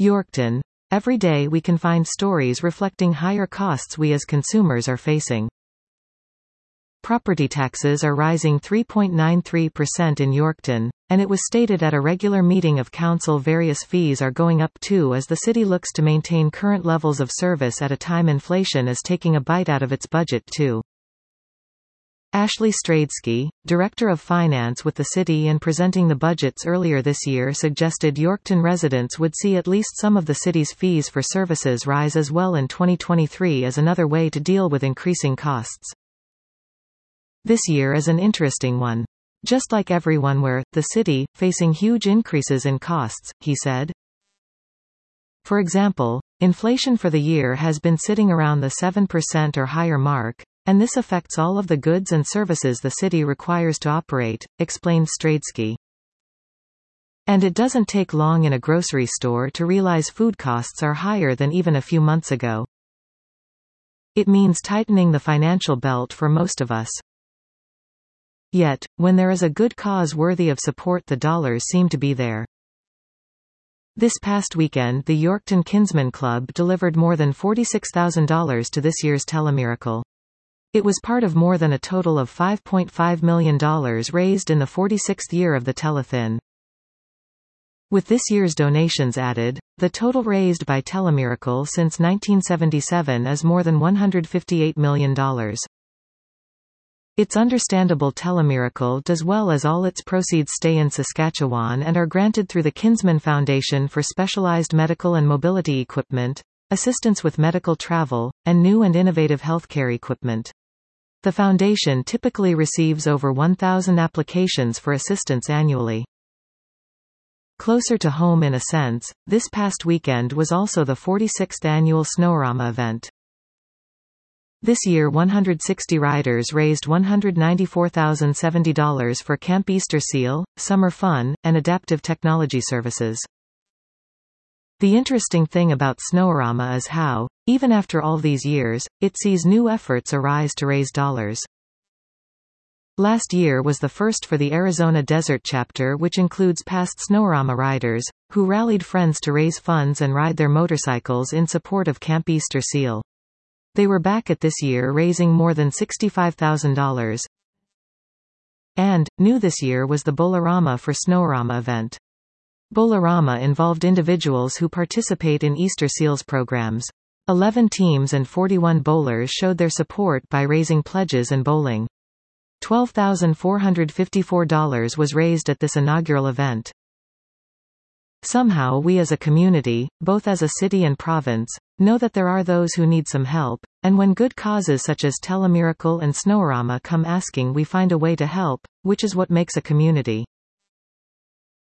Yorkton. Every day we can find stories reflecting higher costs we as consumers are facing. Property taxes are rising 3.93% in Yorkton, and it was stated at a regular meeting of council various fees are going up too as the city looks to maintain current levels of service at a time inflation is taking a bite out of its budget too. Ashley Stradsky, Director of Finance with the city and presenting the budgets earlier this year, suggested Yorkton residents would see at least some of the city's fees for services rise as well in 2023 as another way to deal with increasing costs. This year is an interesting one. Just like everyone we're, the city, facing huge increases in costs, he said. For example, inflation for the year has been sitting around the 7% or higher mark, and this affects all of the goods and services the city requires to operate, explained Stradsky. And it doesn't take long in a grocery store to realize food costs are higher than even a few months ago. It means tightening the financial belt for most of us. Yet, when there is a good cause worthy of support, the dollars seem to be there. This past weekend, the Yorkton Kinsman Club delivered more than $46,000 to this year's Telemiracle. It was part of more than a total of $5.5 million raised in the 46th year of the telethon. With this year's donations added, the total raised by Telemiracle since 1977 is more than $158 million. It's understandable Telemiracle does well as all its proceeds stay in Saskatchewan and are granted through the Kinsman Foundation for specialized medical and mobility equipment, assistance with medical travel, and new and innovative healthcare equipment. The foundation typically receives over 1,000 applications for assistance annually. Closer to home in a sense, this past weekend was also the 46th annual Snoworama event. This year 160 riders raised $194,070 for Camp Easter Seal, Summer Fun, and Adaptive Technology Services. The interesting thing about Snoworama is how, even after all these years, it sees new efforts arise to raise dollars. Last year was the first for the Arizona Desert chapter, which includes past Snoworama riders, who rallied friends to raise funds and ride their motorcycles in support of Camp Easter Seal. They were back at this year raising more than $65,000. And, new this year was the Bowl-O-Rama for Snoworama event. Bowl-O-Rama involved individuals who participate in Easter Seals programs. 11 teams and 41 bowlers showed their support by raising pledges and bowling. $12,454 was raised at this inaugural event. Somehow we as a community, both as a city and province, know that there are those who need some help, and when good causes such as Telemiracle and Snoworama come asking, we find a way to help, which is what makes a community.